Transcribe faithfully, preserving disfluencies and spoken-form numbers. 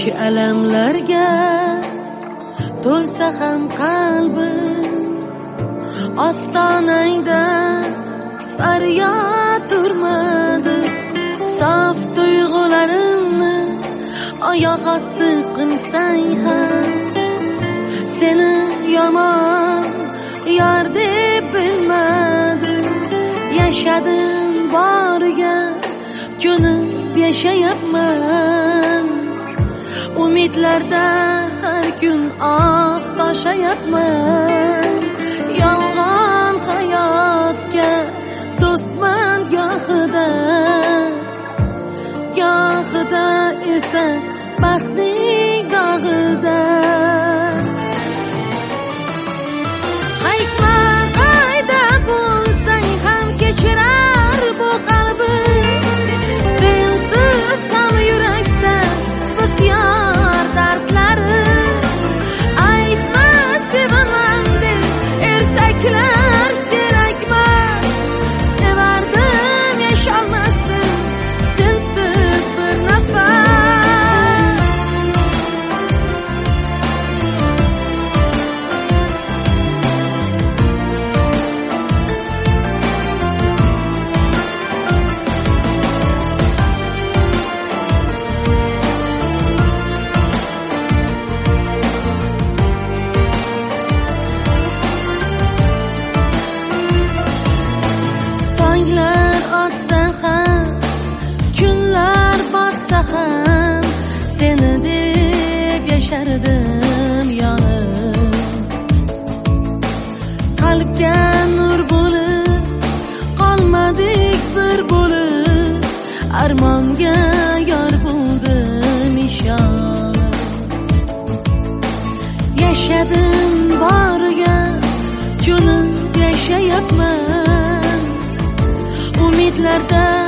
Yoki alamlarga to'lsa ham qalbim, ostonangda faryod turmadi. Sof tuyg'ularimni oyoq osti qilsang ham, seni yomon yor deb bilmadim. Yashadim boriga ko'nib yashayapman, umidlarda har kun oh toshayapman. Yolg'on hayotga do'stman gohida, gohida esa baxtning dog'ida. Qaytma, qayda bo'lsang ham kechirar bu qalbim. Sensiz ham yurakda bisyor dardlarim. Aytma sevaman deb ertaklar kerakmas. Sevardim, yasholmasdim sensiz bir nafas. Tonglar otsa ham, kunlar botsa ham, seni deb yashardim yonib. Qalbga nur bo'lib qolmadik bir bo'lib, armonga yor bo'ldim ishonib. Yashadim boriga ko'nib yashayapman, umidlarda